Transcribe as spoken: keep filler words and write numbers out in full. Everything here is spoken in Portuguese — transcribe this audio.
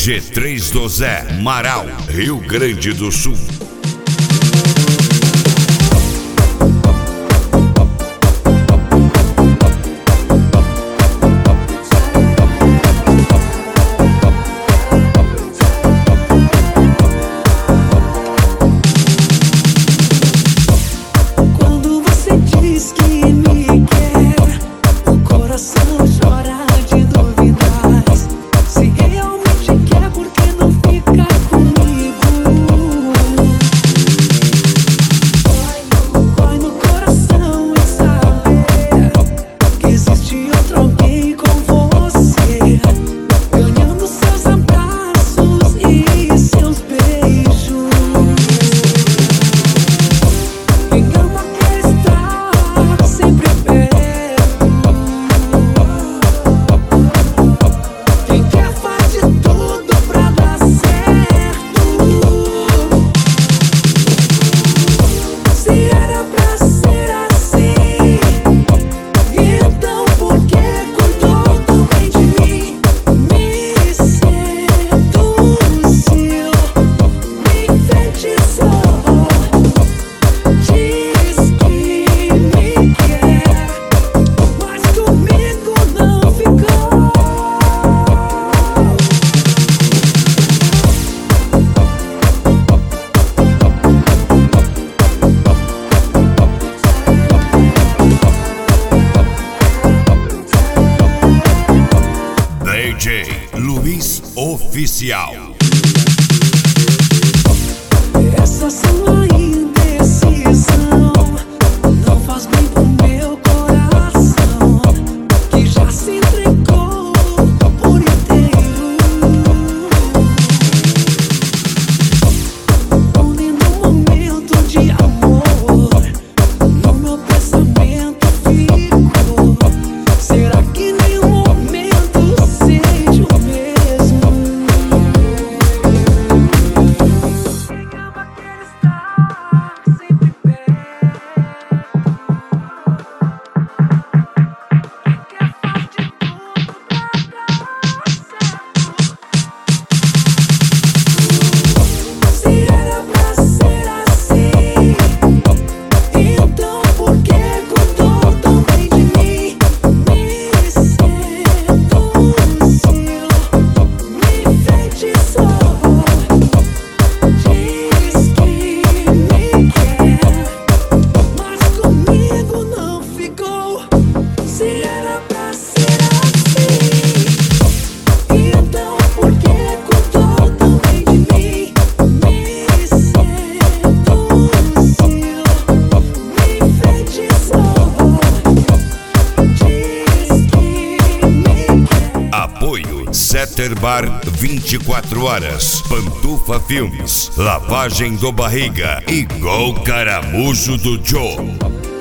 G três do Zé, Marau, Rio Grande do Sul. D J Luiz Oficial. Essa sua indecisão não faz bem pro meu coração, que já se entregou por inteiro. Onde no momento de amor, no meu pensamento ficou. Será que nenhum momento seja o mesmo? Setter Bar vinte e quatro horas, Pantufa Filmes, Lavagem do Barriga e Gol Caramujo do Joe.